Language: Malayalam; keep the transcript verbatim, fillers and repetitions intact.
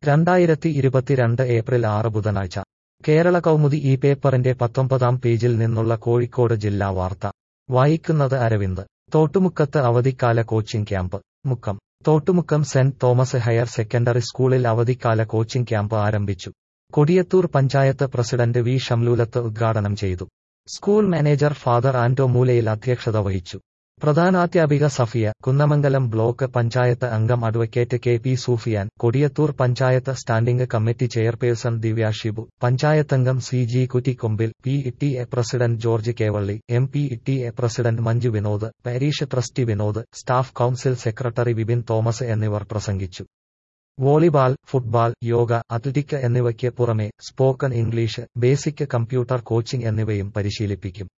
രണ്ടായിരത്തി ഇരുപത്തിരണ്ട് ഏപ്രിൽ ആറ് ബുധനാഴ്ച കേരള കൗമുദി ഈ പേപ്പറിന്റെ പത്തൊമ്പതാം പേജിൽ നിന്നുള്ള കോഴിക്കോട് ജില്ലാ വാർത്ത വായിക്കുന്നത് അരവിന്ദ്. തോട്ടുമുക്കത്ത് അവധിക്കാല coaching camp. Mukkam. Thottumukkam Saint Thomas higher secondary സ്കൂളിൽ അവധിക്കാല കോച്ചിംഗ് ക്യാമ്പ് ആരംഭിച്ചു. കൊടിയത്തൂർ പഞ്ചായത്ത് പ്രസിഡന്റ് വി ഷംലൂലത്ത് ഉദ്ഘാടനം ചെയ്തു. School manager father Anto Moolayil അധ്യക്ഷത വഹിച്ചു. പ്രധാനാധ്യാപിക സഫിയ, കുന്നമംഗലം ബ്ലോക്ക് പഞ്ചായത്ത് അംഗം advocate K P Sufiyan, Kodiyathur panchayat standing committee chairperson Divya Shibu, പഞ്ചായത്തംഗം C G Kuttikkombil, P T A president George Kevalli, M P T A president Manju Vinod, parish trustee Vinod, staff council secretary Vipin Thomas എന്നിവർ പ്രസംഗിച്ചു. വോളിബാൾ, ഫുട്ബാൾ, യോഗ, അത്ലറ്റിക് എന്നിവയ്ക്ക് പുറമെ spoken English, basic computer coaching എന്നിവയും പരിശീലിപ്പിക്കും.